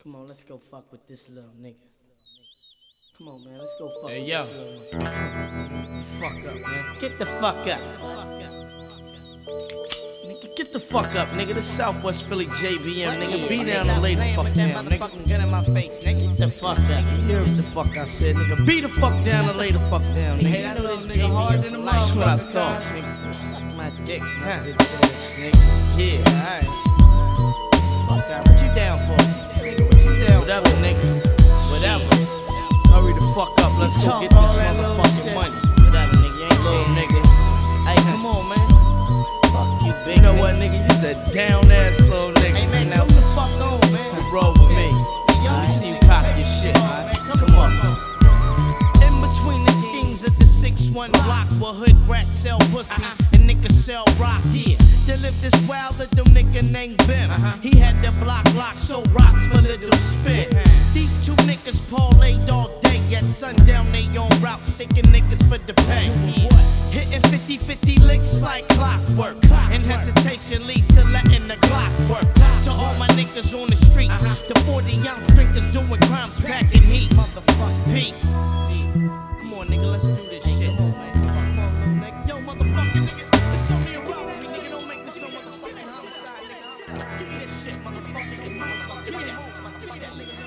Come on, let's go fuck with this little nigga. Come on, man, let's go fuck Hey, with yo. this little nigga. Get the fuck up, man. Get the fuck up. Nigga, get the fuck up, nigga. This Southwest Philly JBM, nigga. Be down Stop and lay the playing fuck with that down, nigga. motherfucking gun in my face, nigga. Get the fuck up. You hear what the fuck I said, nigga. Be the fuck down and lay the fuck down, nigga. Hey, I know this nigga hard than a That's what I motherfucker. thought, nigga. Suck my dick, huh? Bitch ass nigga. Yeah, alright. Fuck out. What you down for? Nigga, what you down Whatever, for? nigga. Whatever. Hurry the fuck up. Let's go get All this that little motherfucking shit. money. Whatever, nigga. You ain't Little saying nigga. Hey, come on, man. Fuck you, big You know nigga. what, nigga? You said down ass little nigga. Hey, man, Now come the fuck on, man. roll with me. Yo, Let me see you cock your shit, man. Come on. In between the schemes of the 6-1 block where hood rats sell pussy and niggas sell rock. Yeah, they live this wild little nigga named Bim. He had the block locked so rocks for little spin. These two niggas parlayed all day, yet sundown they on route, sticking niggas for the pay. Hitting 50-50 licks like clockwork, and hesitation leads to letting the clock work. To all my niggas on the streets, the 40-ounce drinkers doing crimes, packing heat. Pete. Come on, nigga, let's do this shit. Come on, man. Come on, little nigga. Yo, motherfucker, nigga. It's only a robbery, nigga. Don't make this no motherfucking homicide, nigga. Give me this shit, motherfucker. Give me that. Give me that, nigga.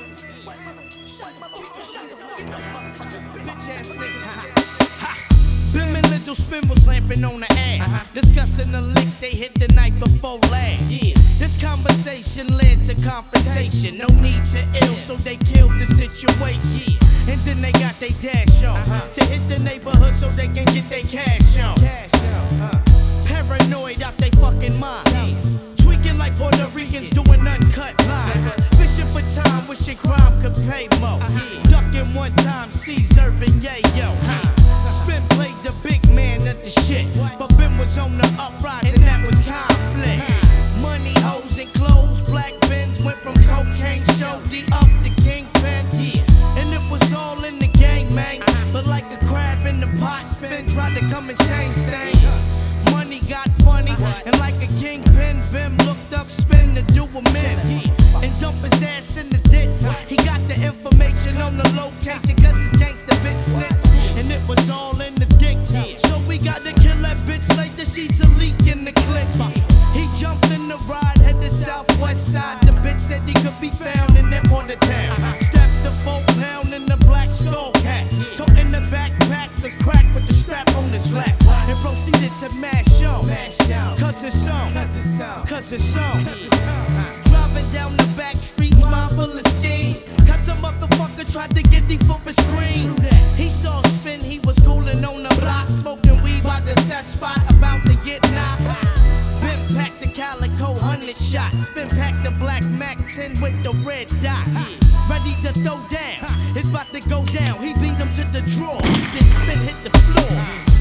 Bitch ass nigga. Bim and Little Spin was lamping on the ass. Discussing the lick they hit the night before last. This conversation led to confrontation. No need to ill, so they killed the situation. And then they got they dash on to hit the neighborhood so they can get their cash on. Paranoid out they fucking mind. Tweaking like Puerto Ricans doing uncut lines. Fishing for time, wishing crime could pay more. Ducking one time, Caesar and yayo. Spin played the big man of the shit, but Ben was on the uprise and that was conflict. Money, hoes, and clothes, black Benz went from cocaine show up to kingpin. And it was all in the gang, man. But like a crab in the pot, Spin tried to come and change things. Money got funny, and like a kingpin, Bim looked up Spin to do him in. And dump his ass in the ditch. He got the information on the location, cause his gangsta bitch snitched. And it was all in the dick. So we gotta kill that bitch like that she's a leak in the clip. He jumped in the ride, head to Southwest side. The bitch said he could be found in that part of town. Strapped the 4-pound in the black skull cap. Toting the backpack, the crack with the strap on his lap. And proceeded to mash on. Cause it's on. Cause it's on. Driving down the back streets, mind full of schemes. Cause a motherfucker tried to get deep for a screen. He saw Spin, he was cooling on the block. Smoking weed by the set spot, about to get knocked. Bim packed the calico 100 shots. Spin packed the black Mac 10 with the red dot. Ready to throw down, it's about to go down. He beat him to the draw, then Spin hit the floor.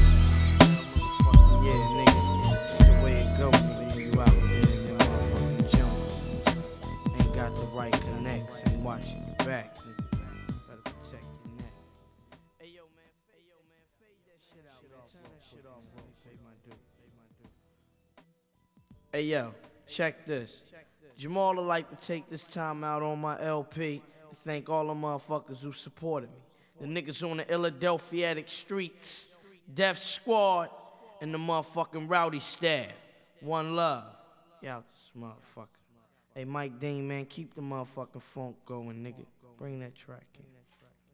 Yeah, nigga. It's the way it goes when you out there in the motherfucking jungle. Ain't got the right connects and watching your back, nigga. Better protect your neck. Hey yo, man, fade that shit out, man. Turn that shit off, bro. Pay my due. Hey yo, check this. Jamal would like to take this time out on my LP to thank all the motherfuckers who supported me. The niggas on the Philadelphia streets, Death Squad, and the motherfucking Rowdy staff. One love. Y'all this motherfucker. Hey Mike Dean, man, keep the motherfucking funk going, nigga. Bring that track in.